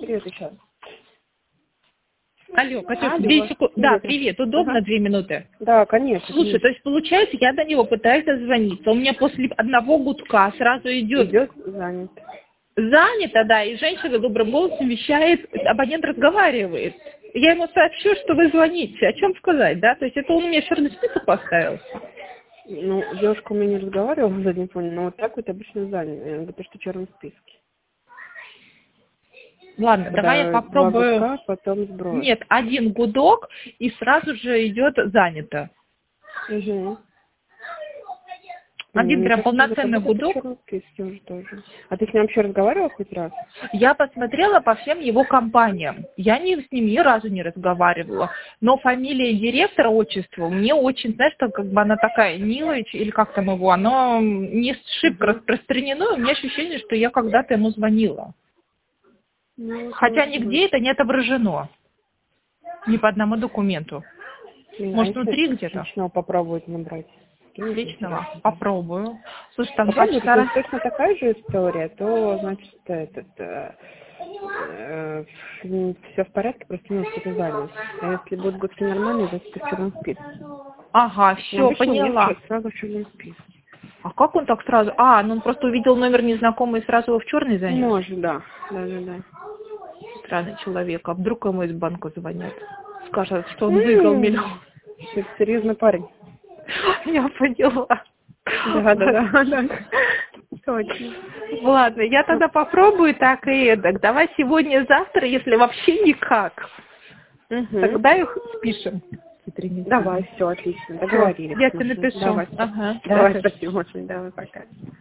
Привет, сейчас. Алло, Катюш, Алло. 2 секунды. Да, Привет. привет. Удобно 2 минуты? Да, конечно. Слушай, то есть получается, я до него пытаюсь дозвониться. У меня после одного гудка сразу идет занят. занято, да, и женщина добрым голосом вещает, абонент разговаривает. Я ему сообщу, что вы звоните. О чем сказать, да? То есть это он мне в черный список поставил. Ну, девушка у меня не разговаривала в заднем фоне, но вот так вот обычно занят. Я говорю, что в черном списке. Ладно, давай я Когда попробую. 2 гудка, потом сброс. Нет, один гудок, и сразу же идет занято. Угу. Один Мне прям кажется, это как полноценный будто это в гудок. черном списке уже тоже. А ты с ним вообще разговаривала хоть раз? Я посмотрела по всем его компаниям. Я с ним ни разу не разговаривала. Но фамилия директора, отчество, мне очень, знаешь, что как бы она такая, Нилович, или как там его, оно не шибко распространено. У меня ощущение, что я когда-то ему звонила. Ну, вот Хотя может быть. нигде это не отображено. Ни по одному документу. Может, внутри где-то? Личного попробовать набрать. Личного? Попробую. Слушай, там 2 Попробуй, часа... если точно такая же история, то, значит, все в порядке, просто немножко это занят. А если будут гудки нормальные, значит, ты в черном списке. Ага, Но все, обычно у меня поняла. сразу в черном списке. А как он так сразу? А, ну он просто увидел номер незнакомый и сразу его в черный занес? Может, да. Да. Странный человек. А вдруг ему из банка звонят? Скажут, что он выиграл миллион. Это серьезный парень. Я поняла. Да. Точно. Ладно, я тогда попробую так и эдак. Давай сегодня-завтра, если вообще никак. Тогда их спишем. Давай, все, отлично. Всё, Договорились. я тебе напишу. Давай, Ага. давай, спасибо очень. Давай, пока.